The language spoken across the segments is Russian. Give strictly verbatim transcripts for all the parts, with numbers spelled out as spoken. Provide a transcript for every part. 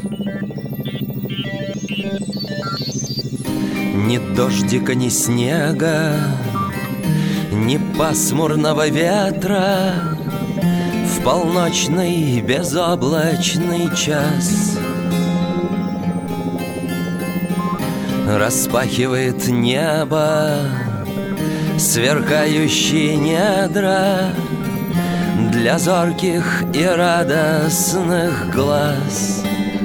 Ни дождика, ни снега, ни пасмурного ветра в полночный безоблачный час распахивает небо сверкающие недра для зорких и радостных глаз.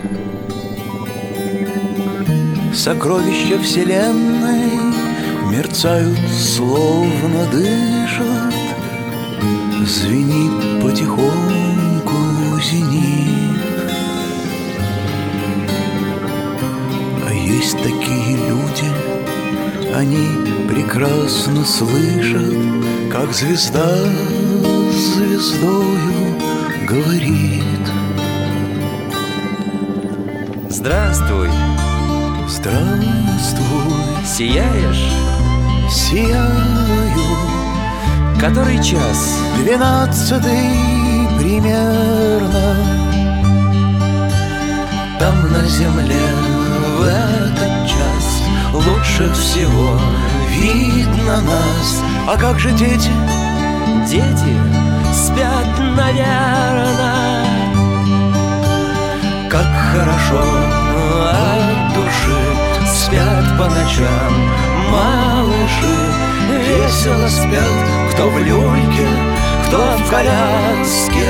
Сокровища вселенной мерцают, словно дышат, звенит потихоньку зенит. А есть такие люди, они прекрасно слышат, как звезда с звездою говорит. Здравствуй, здравствуй, сияешь? Сияю. Который час? Двенадцатый примерно. Там на земле в этот час лучше всего видно нас. А как же дети? Дети спят, наверно. Как хорошо от души спят по ночам малыши. Весело спят, кто в люльке, кто в коляске.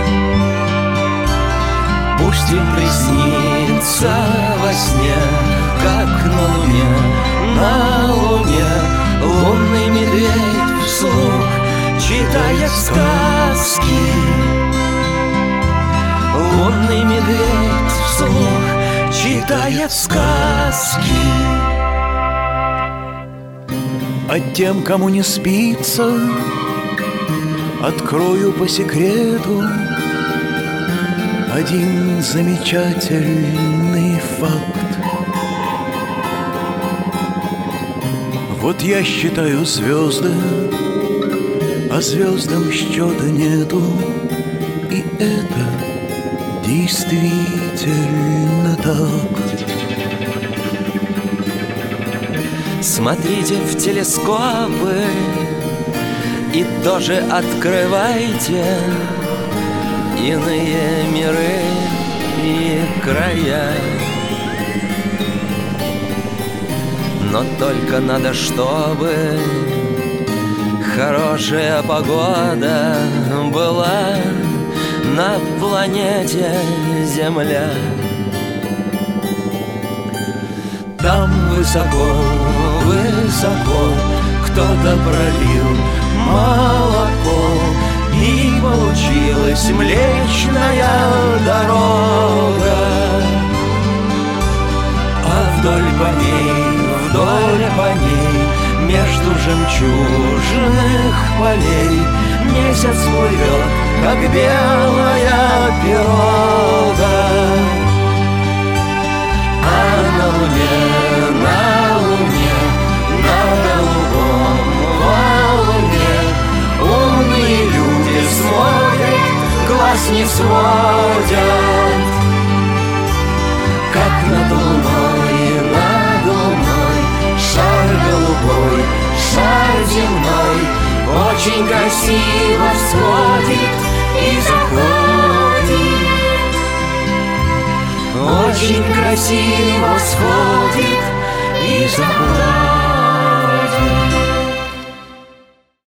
Пусть им приснится во сне, как на луне, на луне лунный медведь вслух читает сказки. Лунный медведь вслух читает сказки. А тем, кому не спится, открою по секрету один замечательный факт. Вот я считаю звезды, а звездам счета нету, и это действительно так. Смотрите в телескопы и тоже открывайте иные миры и края. Но только надо, чтобы хорошая погода была на планете Земля. Там высоко, высоко кто-то пролил молоко, и получилась Млечная Дорога. А вдоль по ней, вдоль по ней, между жемчужных полей месяц плывет, как белая пирога. А на луне, на луне, на голубом валуне умные люди смотрят, глаз не сводят. Как над луной, над луной шар голубой, шар земной очень красиво всходит и заходит. Очень красиво всходит и заходит.